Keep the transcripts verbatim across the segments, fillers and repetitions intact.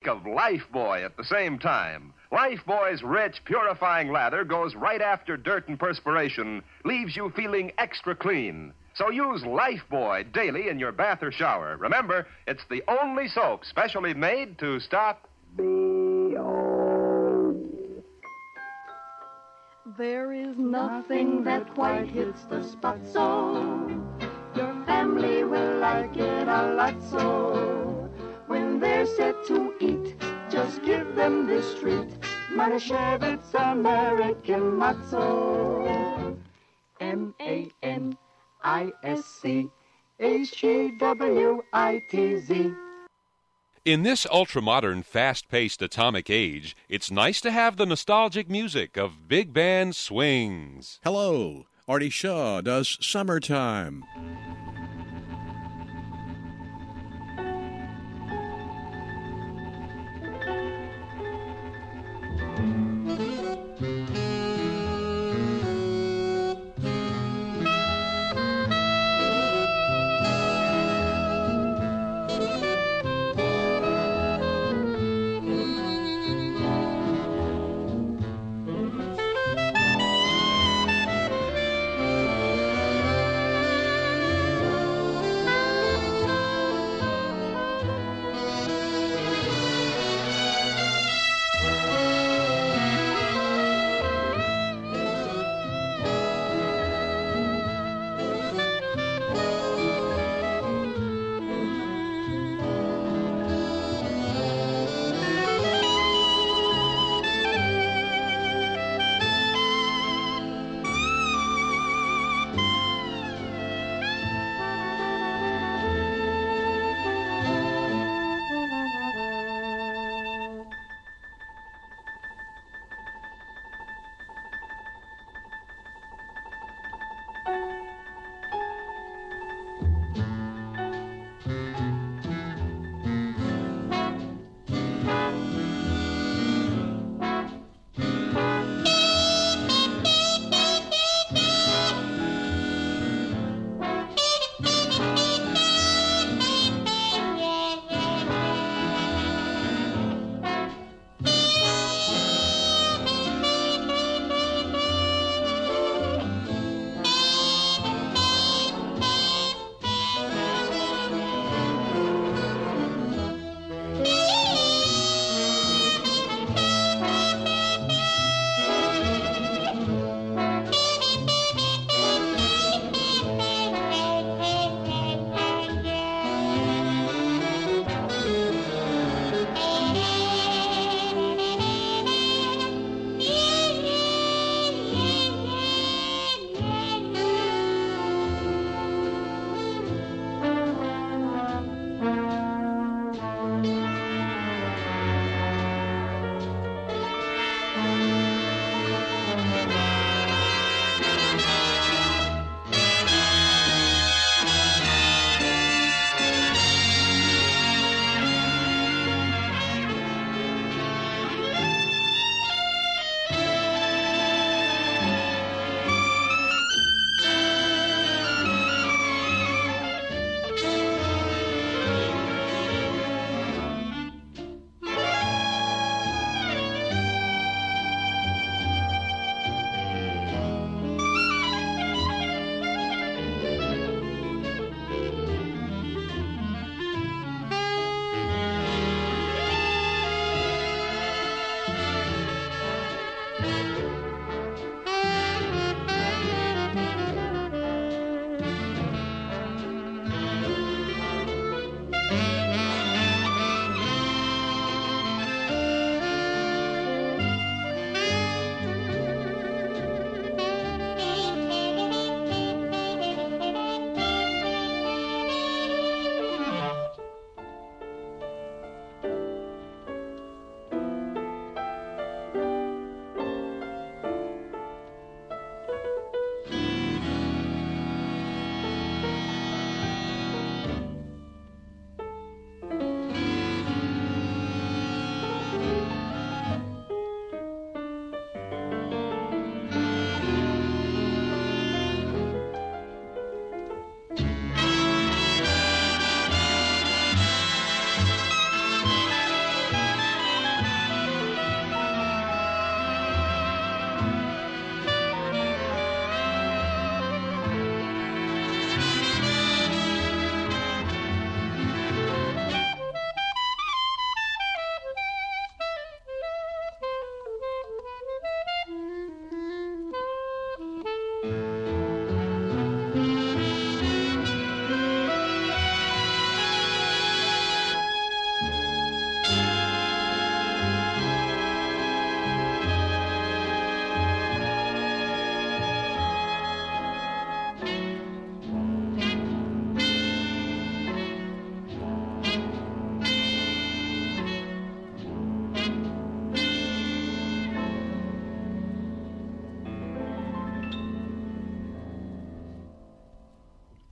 of Lifebuoy at the same time. Lifebuoy's rich, purifying lather goes right after dirt and perspiration, leaves you feeling extra clean. So use Lifebuoy daily in your bath or shower. Remember, it's the only soap specially made to stop B O. There is nothing that quite hits the spot, so your family will like it a lot. So when they're set to eat, just give them this treat. Manischewitz American Matzo. M A N I S C H E W I T Z. In this ultra-modern, fast-paced atomic age, it's nice to have the nostalgic music of big band swings. Hello, Artie Shaw does Summertime.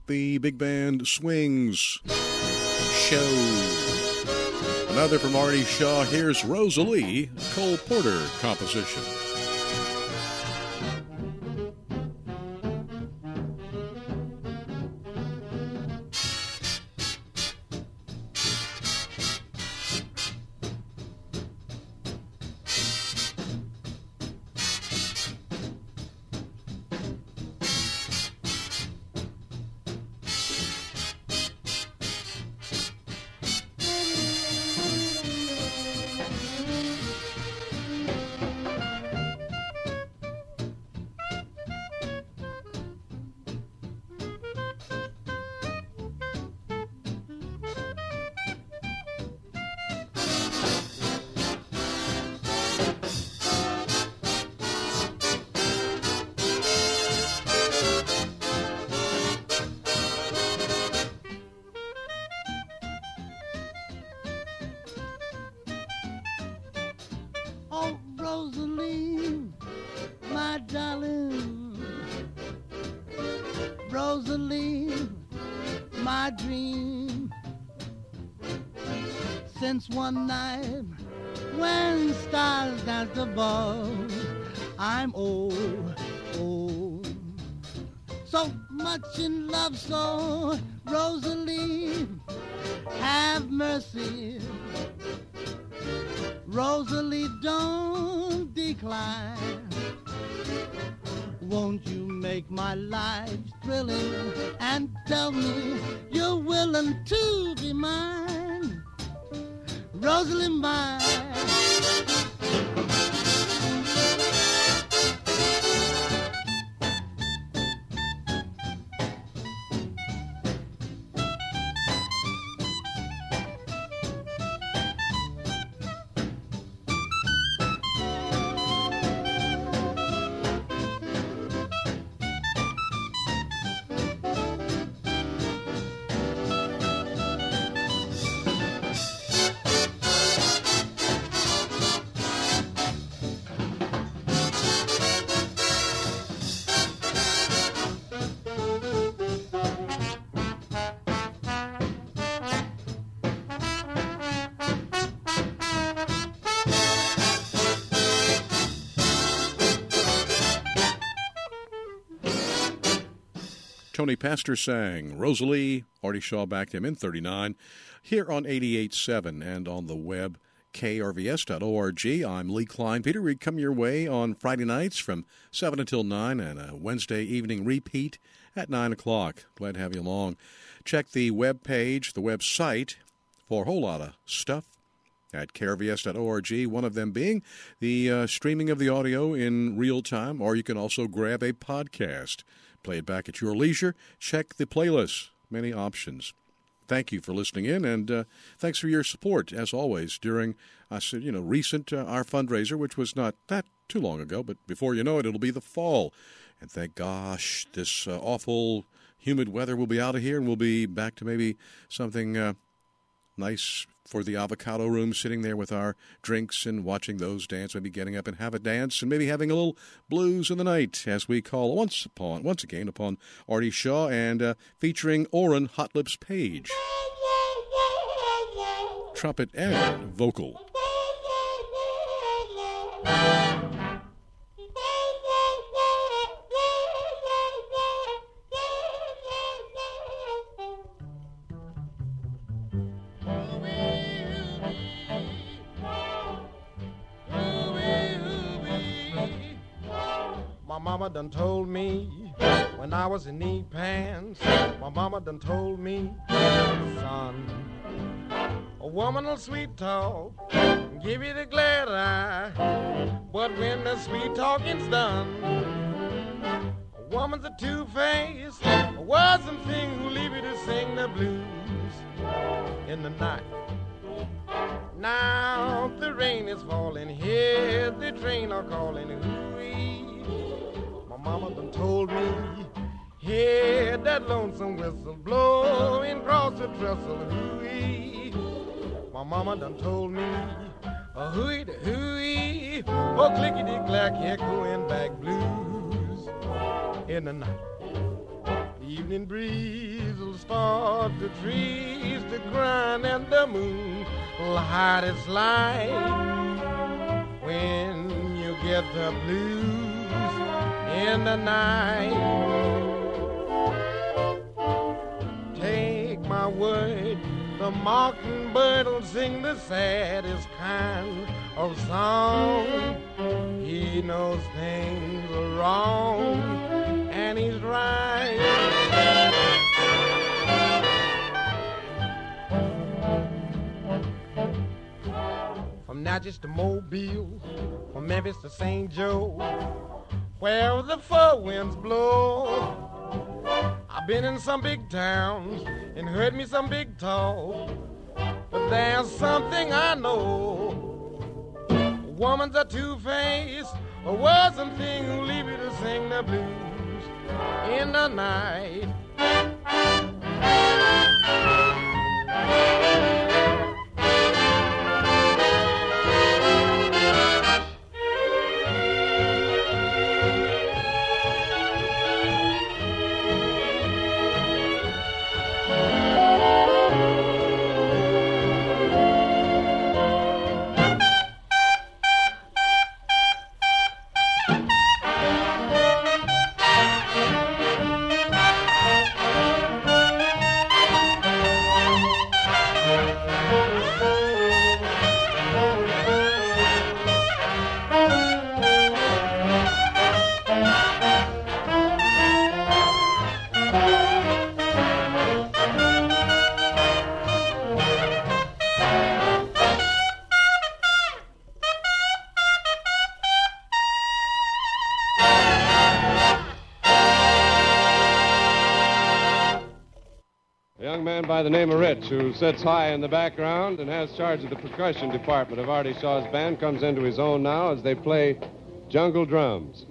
the Big Band Swings show. Another from Artie Shaw. Here's Rosalie, Cole Porter composition. One night when stars dance above, I'm old, old, so much in love. So Rosalie, have mercy. Rosalie, don't decline. Won't you make my life thrilling and tell me you're willing to be mine? Rosalie, mine. Tony Pastor sang Rosalie. Artie Shaw backed him in thirty-nine. Here on eighty-eight point seven and on the web, K R V S dot org. I'm Lee Klein. Peter, we come your way on Friday nights from seven until nine and a Wednesday evening repeat at nine o'clock. Glad to have you along. Check the web page, the website, for a whole lot of stuff at K R V S dot org, one of them being the uh, streaming of the audio in real time, or you can also grab a podcast. Play it back at your leisure. Check the playlist. Many options. Thank you for listening in, and uh, thanks for your support, as always, during uh, you know, recent uh, our fundraiser, which was not that too long ago, but before you know it, it'll be the fall. And thank gosh, this uh, awful, humid weather will be out of here, and we'll be back to maybe something uh, nice for the avocado room, sitting there with our drinks and watching those dance, maybe getting up and have a dance, and maybe having a little blues in the night, as we call once upon, once again upon Artie Shaw, and uh, featuring Orrin Hot Lips Page, trumpet and vocal. My mama done told me when I was in knee pants, my mama done told me, son, a woman'll sweet talk and give you the glad eye, but when the sweet talking's done, a woman's a two-faced, a words and thing who leave you to sing the blues in the night. Now the rain is falling, hear the train are calling, hooey. Mama done told me, hear that lonesome whistle blowing across the trestle, hooey. My mama done told me, a hooey da hooey, oh clickety-clack, echoing back blues in the night. Evening breeze will start the trees to grind, and the moon will hide its light. When you get the blues in the night, take my word, the mockingbird will sing the saddest kind of song. He knows things are wrong, and he's right. From Natchez to Mobile, from Memphis to Saint Joe, where the four winds blow. I've been in some big towns and heard me some big talk, but there's something I know. A woman's a two-faced, a worrisome thing who leave you to sing the blues in the night. By the name of Rich, who sits high in the background and has charge of the percussion department of Artie Shaw's band, comes into his own now as they play jungle drums.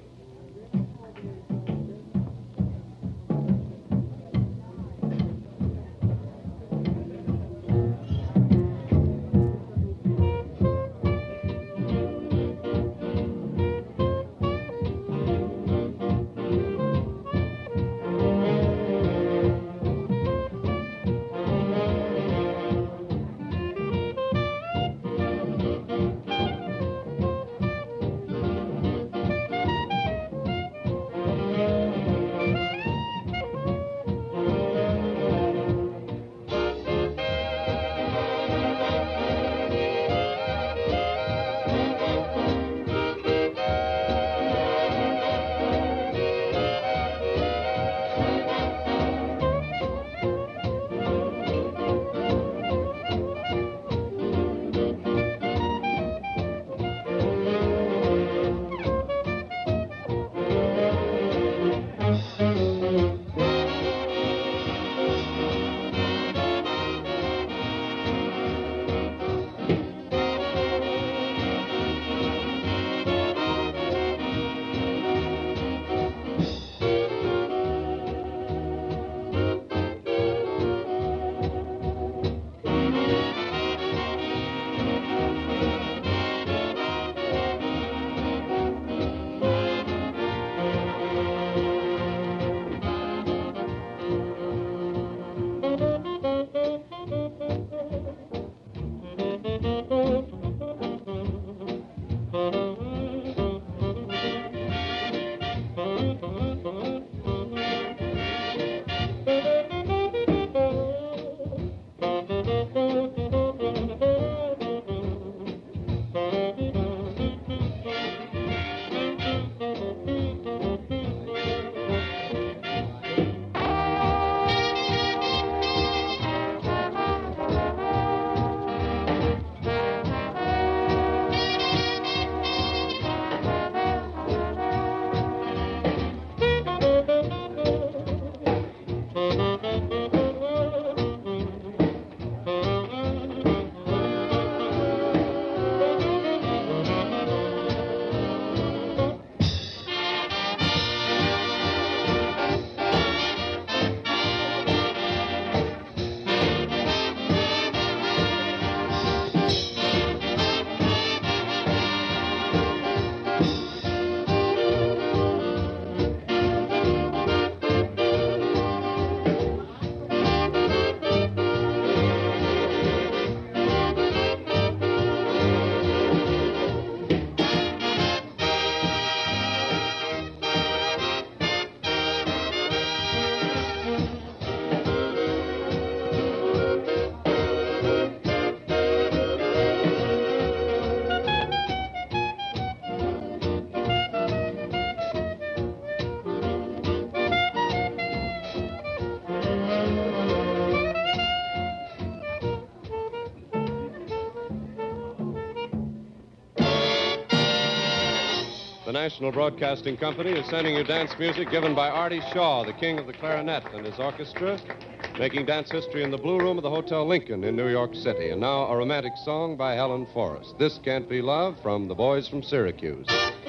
The National Broadcasting Company is sending you dance music given by Artie Shaw, the king of the clarinet, and his orchestra, making dance history in the Blue Room of the Hotel Lincoln in New York City. And now a romantic song by Helen Forrest. This Can't Be Love from the Boys from Syracuse.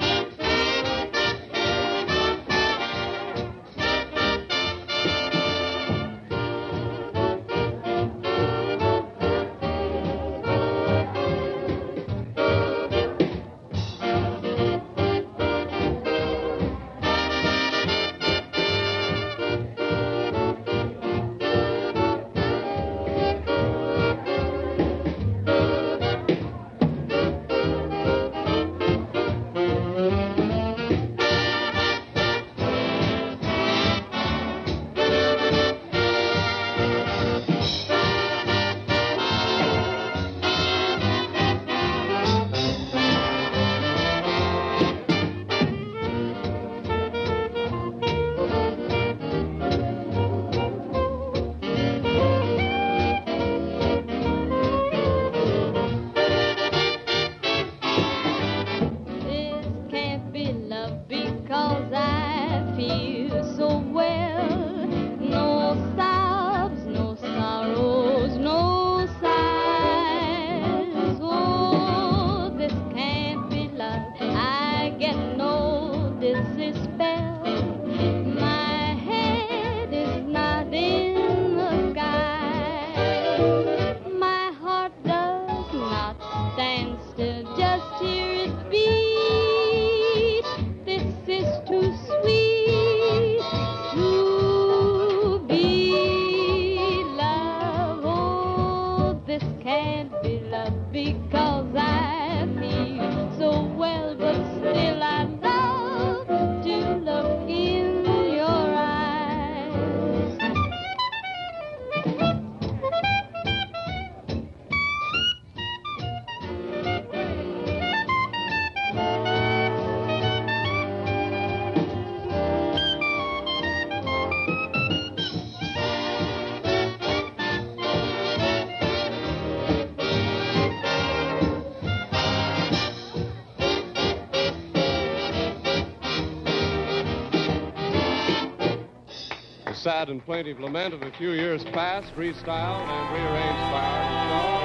Sad and plaintive lament of a few years past, restyled and rearranged by Artie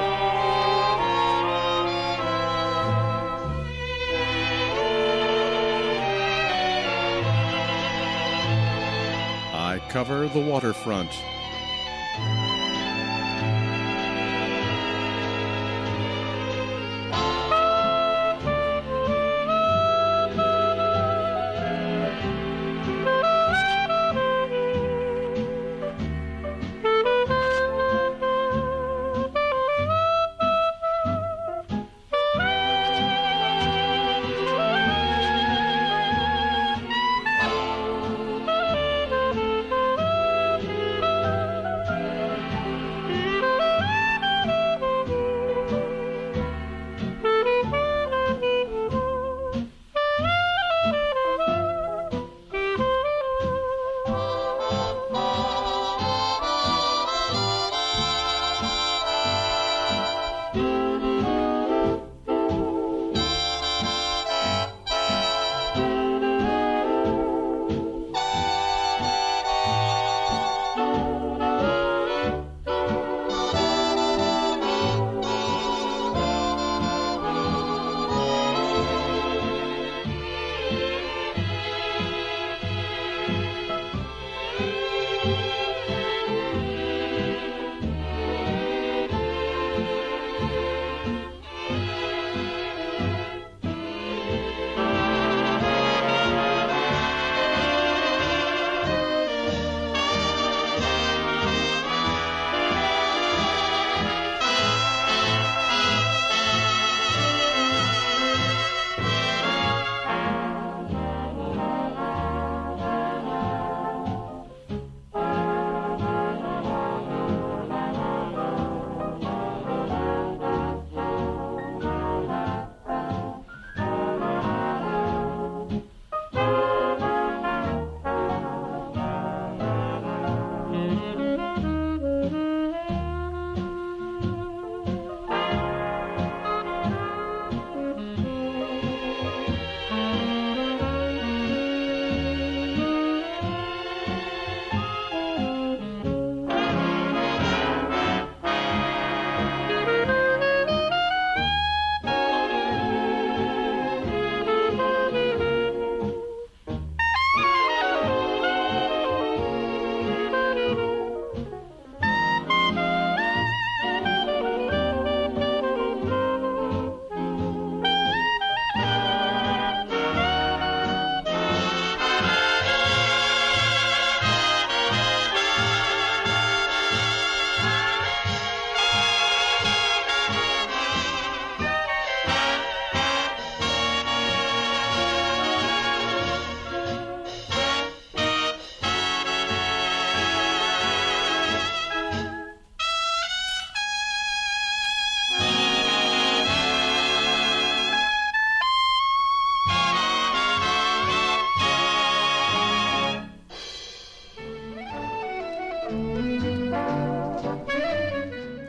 Shaw. I cover the waterfront.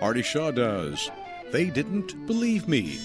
Artie Shaw does. They Didn't Believe Me.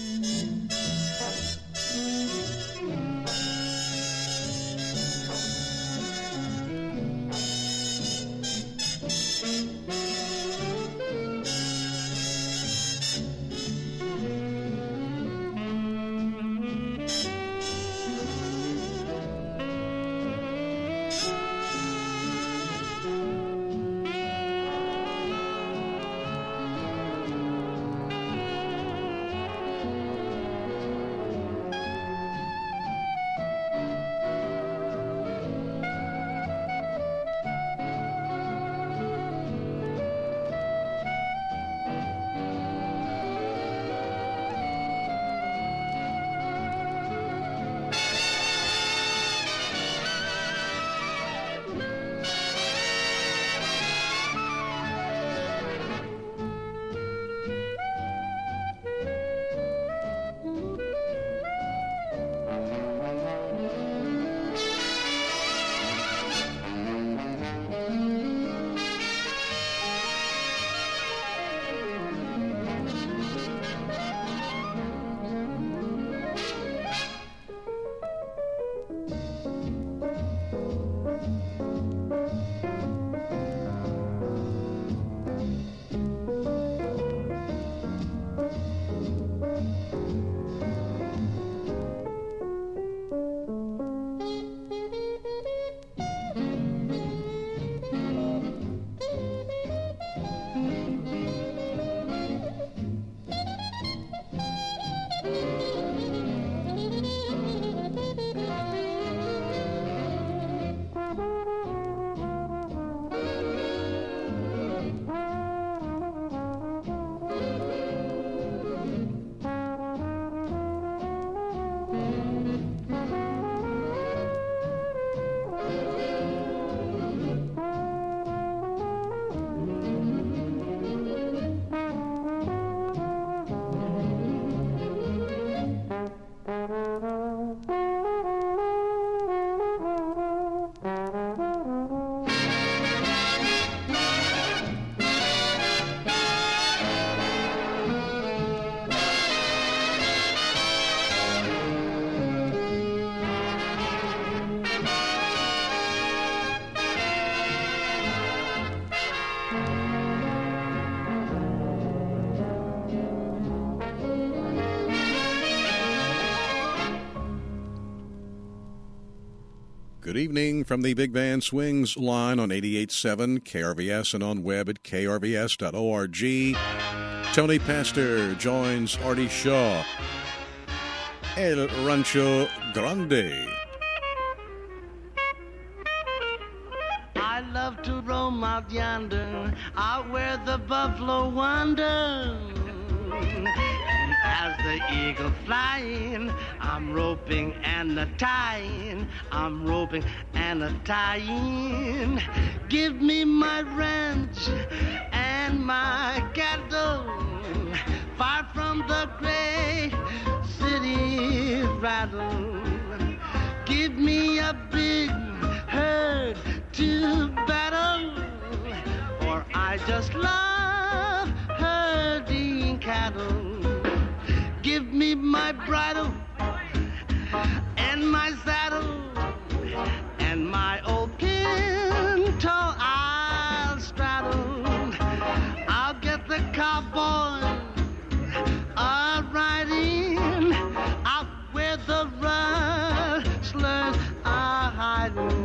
Good evening from the Big Band Swings line on eighty-eight point seven K R V S and on web at K R V S dot org. Tony Pastor joins Artie Shaw. El Rancho Grande. I love to roam out yonder, out where the buffalo wander. As the eagle flying, I'm roping and a tying. I'm roping and a tying. Give me my ranch and my cattle, far from the great city rattle. Give me a big herd to battle, for I just love herding cattle. Give me my bridle and my saddle and my old pinto I'll straddle. I'll get the cowboy a riding out where the rustlers are hiding.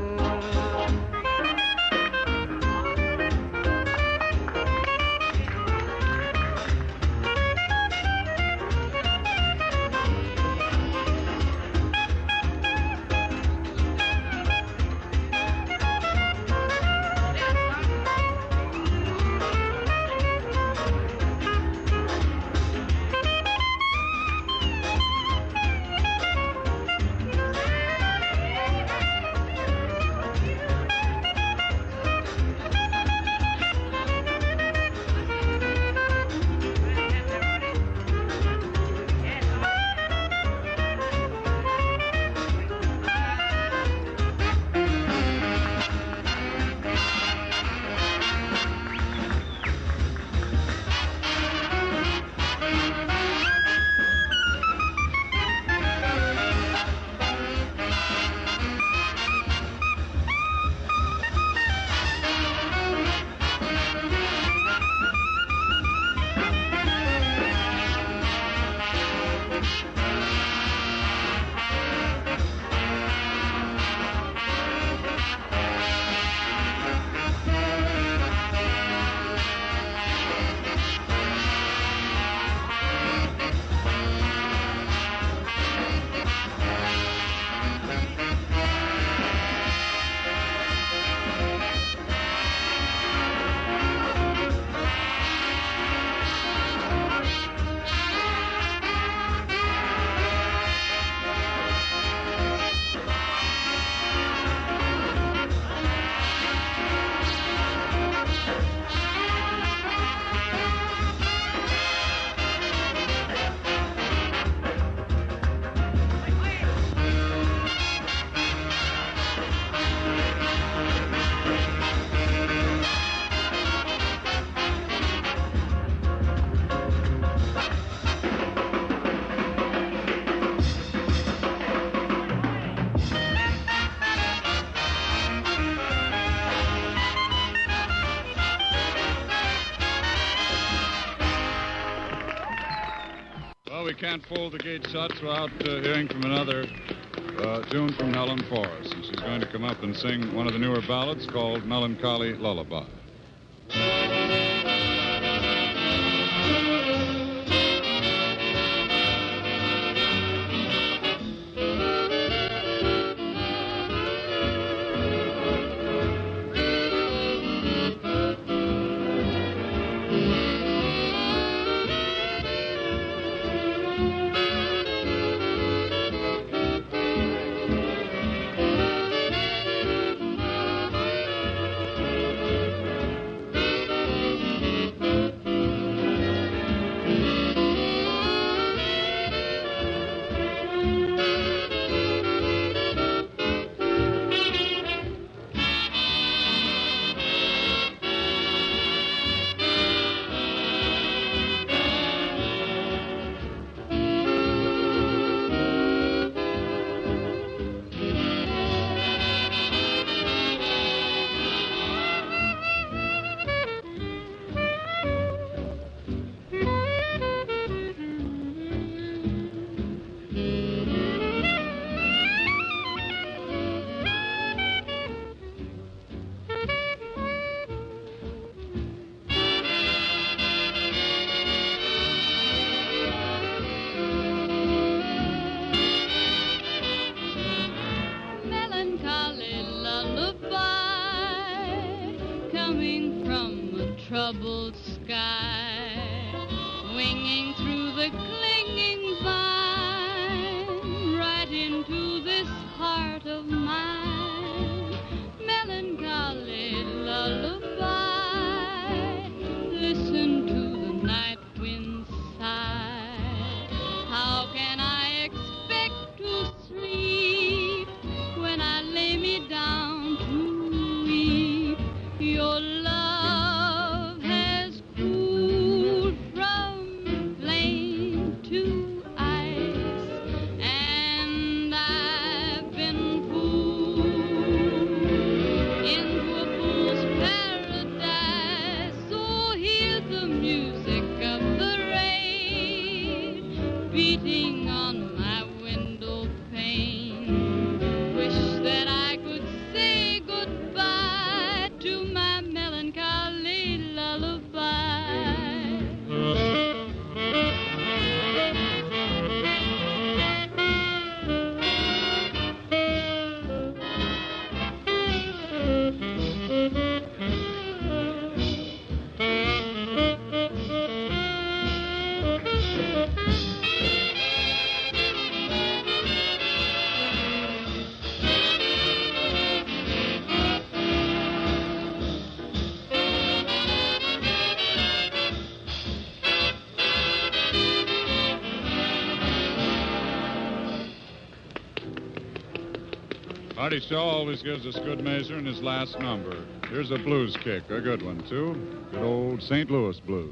can't fold the gate shut without uh, hearing from another uh, tune from Helen Forrest. And she's going to come up and sing one of the newer ballads called Melancholy Lullaby. troubled sky, winging through the clinging vine, right into this heart of mine, melancholy lullaby. Listen to the night wind sigh. How can I expect to sleep when I lay me down to weep? Your love has cooled from flame to ice, and I've been fooled into a fool's paradise. So hear the music of the rain beating on my window pane. Wish that I could say goodbye to my melancholy lullaby. Artie Shaw always gives us good measure in his last number. Here's a blues kick, a good one, too. Good old Saint Louis blues.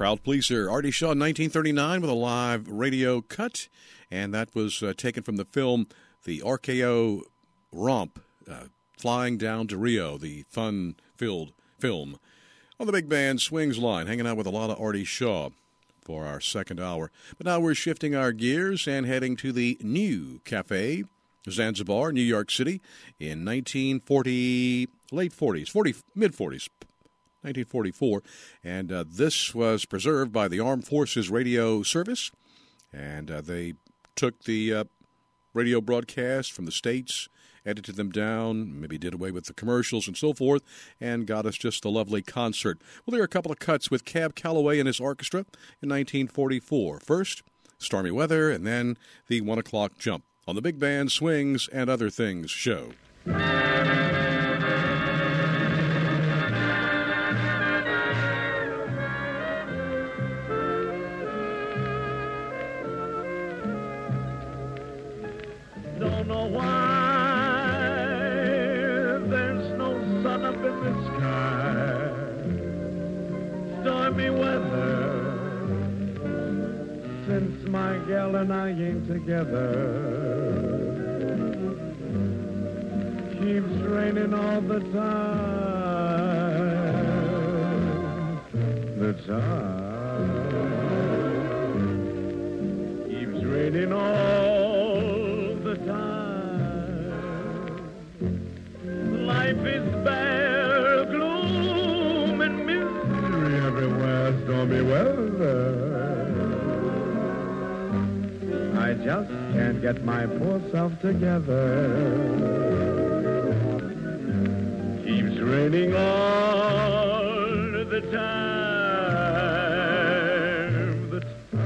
Crowd pleaser, Artie Shaw, nineteen thirty-nine, with a live radio cut, and that was uh, taken from the film The R K O Romp, uh, Flying Down to Rio, the fun-filled film. On the Big Band Swings line, hanging out with a lot of Artie Shaw for our second hour. But now we're shifting our gears and heading to the New Cafe, Zanzibar, New York City, in nineteen forty, late forties, forty, mid-forties, nineteen forty-four. And uh, this was preserved by the Armed Forces Radio Service, and uh, they took the uh, radio broadcast from the States, edited them down, maybe did away with the commercials and so forth, and got us just a lovely concert. Well, there are a couple of cuts with Cab Calloway and his orchestra in nineteen forty-four. First, Stormy Weather, and then the One O'Clock Jump on the Big Band Swings and Other Things show. Don't know why there's no sun up in the sky. Stormy weather since my gal and I ain't together. Keeps raining all the time. The time keeps raining all the time. Life is bare, gloom and misery everywhere, stormy weather. I just can't get my poor self together. Keeps raining all the time, the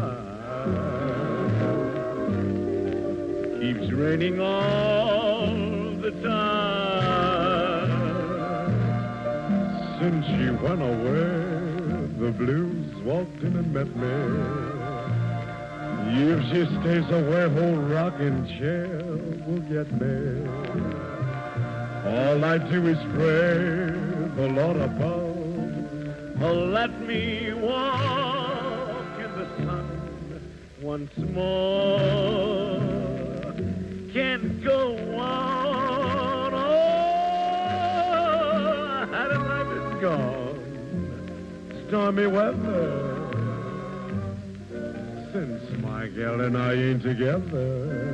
time. Keeps raining all the time. Since she went away, the blues walked in and met me. If she stays away, whole rocking chair will get me. All I do is pray the Lord above, oh, let me walk in the sun once more. Can't go on, oh, had a life is gone. Stormy weather since my gal and I ain't together.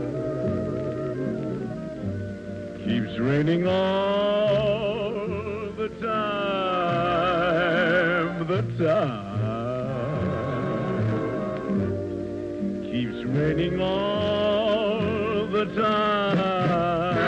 Keeps raining all the time, the time. Keeps raining all the time.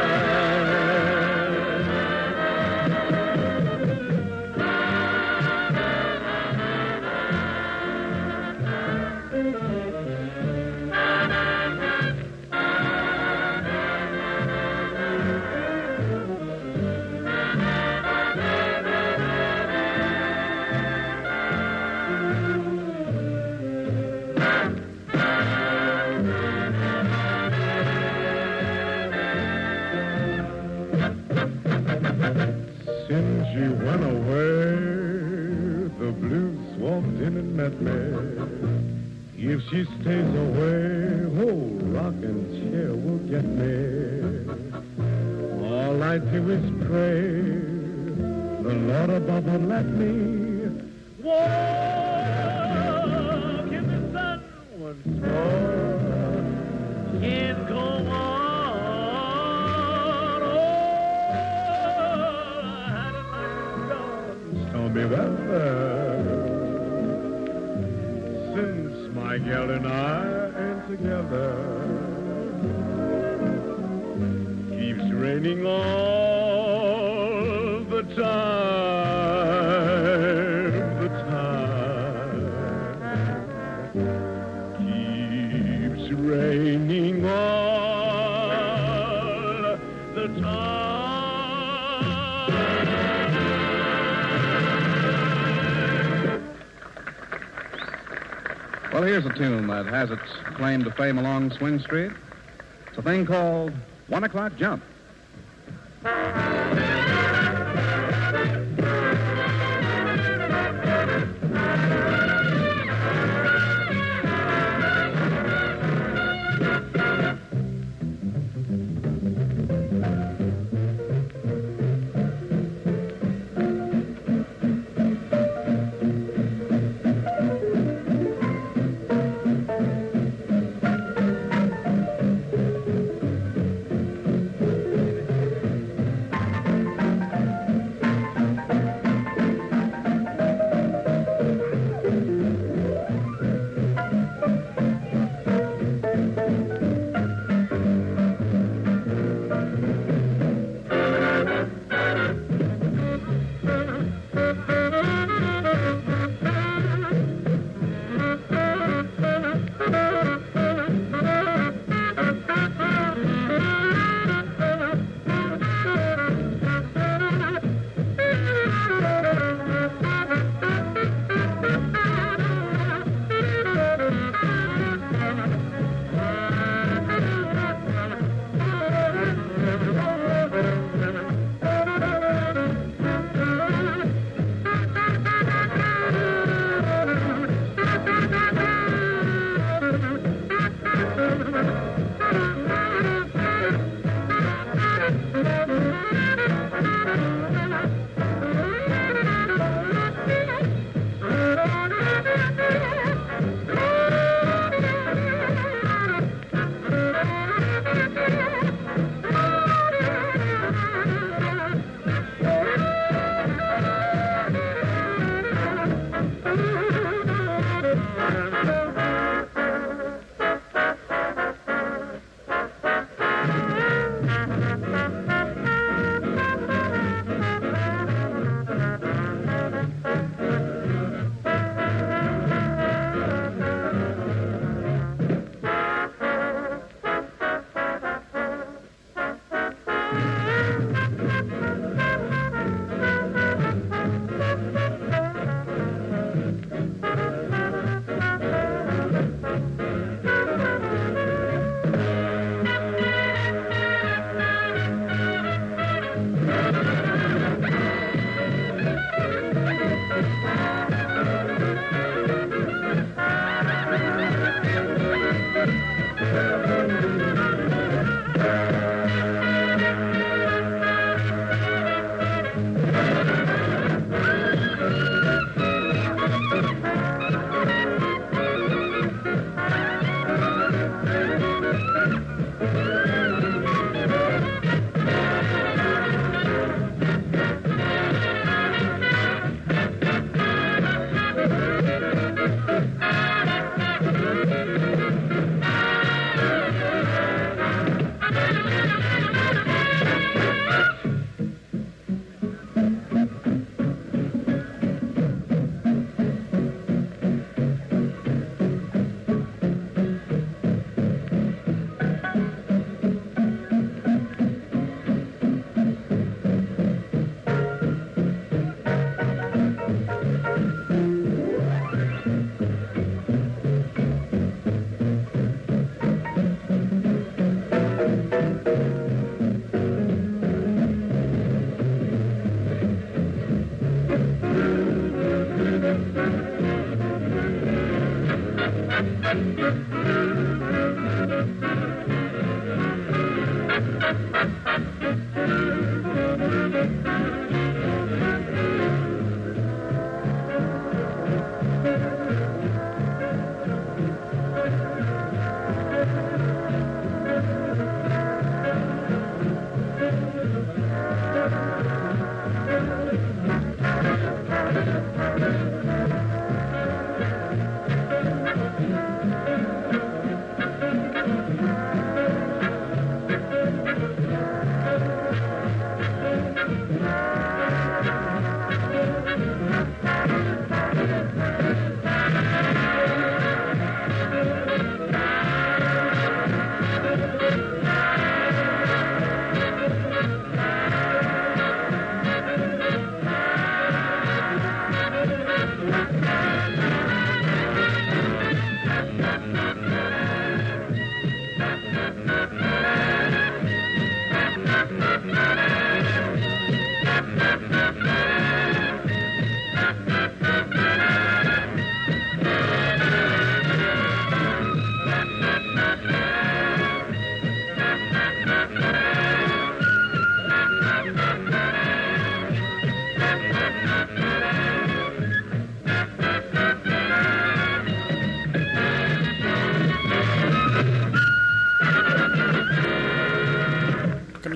Since you went away, the blues walked in and met me. If she stays away, whole rocking chair will get me. All I do is pray the Lord above will let me walk in the sun once more. Can't go on. Stormy weather since my gal and I ain't together. Keeps raining all the time, the time. Keeps raining all the time. Well, here's a tune that has its claim to fame along Swing Street. It's a thing called One O'Clock Jump.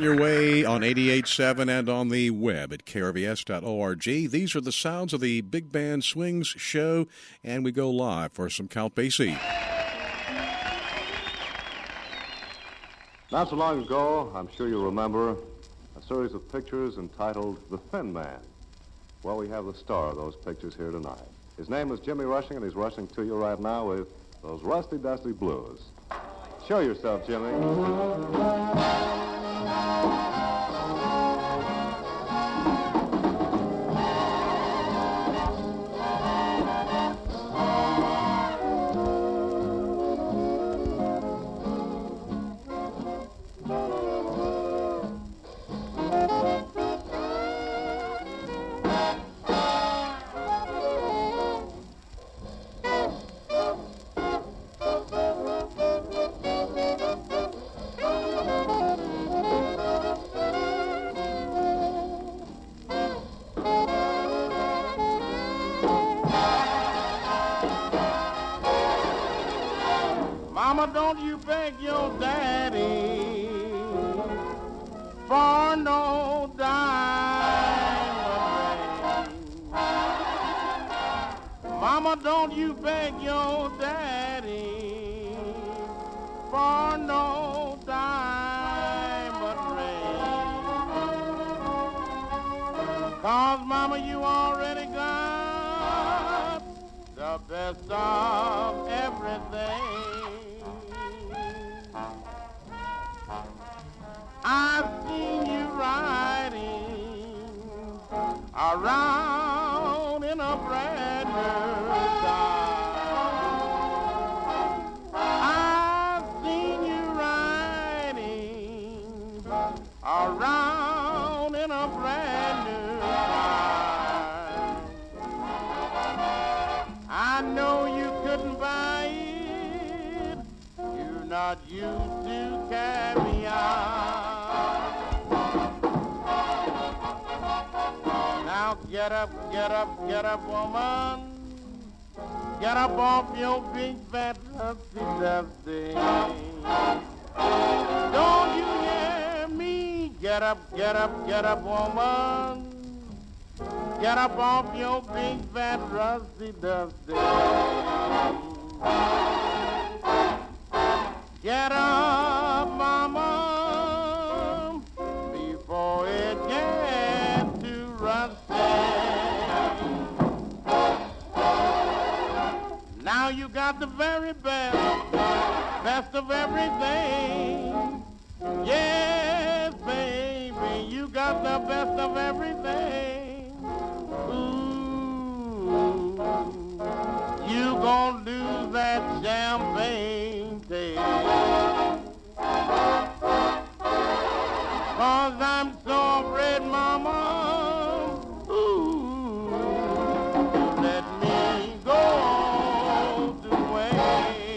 coming your way on eighty-eight point seven and on the web at K R V S dot org. These are the sounds of the Big Band Swings show, and we go live for some Count Basie. Not so long ago, I'm sure you'll remember, a series of pictures entitled The Thin Man. Well, we have the star of those pictures here tonight. His name is Jimmy Rushing, and he's rushing to you right now with those Rusty Dusty Blues. Show yourself, Jimmy. Mama, don't you beg your daddy for no diamond ring. Mama, don't you beg your daddy for no diamond ring. 'Cause Mama, you already got the best of everything. I've seen you riding around in a brand new car. I've seen you riding around in a brand new car. I know you couldn't buy it. You're not used to caviar. Now get up, get up, get up, woman. Get up off your big fat dusty dusty. Don't you hear me? Get up, get up, get up, woman. Get up off your big fat rusty dusty. Get up, mama, before it gets too rusty. Now you got the very best, best of everything. Yes, baby, you got the best of everything. Ooh, you gonna lose that champagne taste. 'Cause I'm so afraid, mama, ooh, let me go all the way.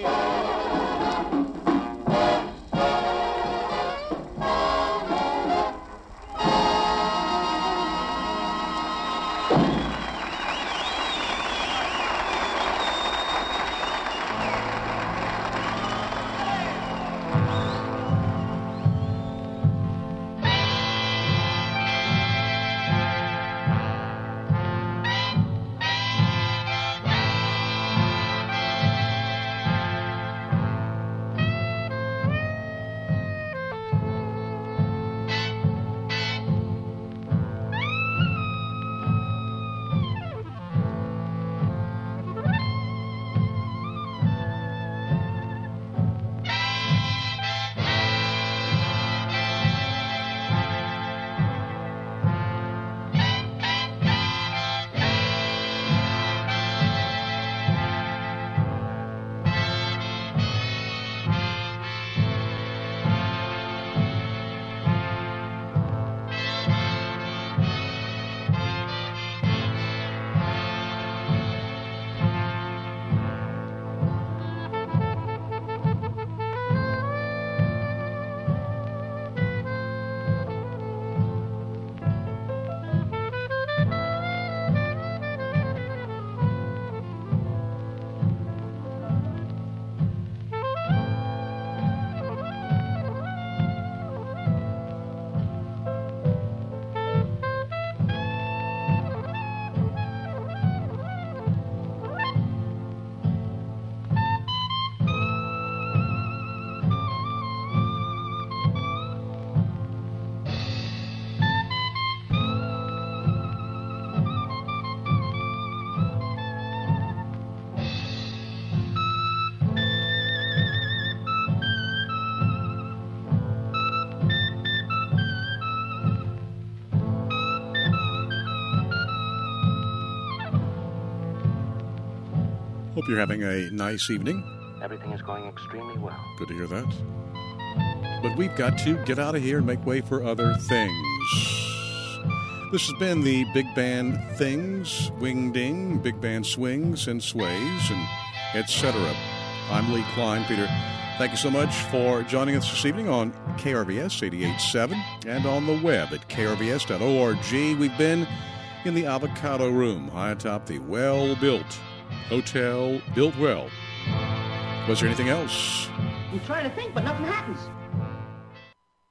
Hope you're having a nice evening. Everything is going extremely well. Good to hear that. But we've got to get out of here and make way for other things. This has been the Big Band Things, Wing Ding, Big Band Swings and Sways, and et cetera. I'm Lee Klein. Peter, thank you so much for joining us this evening on K R V S eighty-eight point seven and on the web at K R V S dot org. We've been in the Avocado Room, high atop the well-built Hotel Built Well. Was there anything else? I'm trying to think, but nothing happens.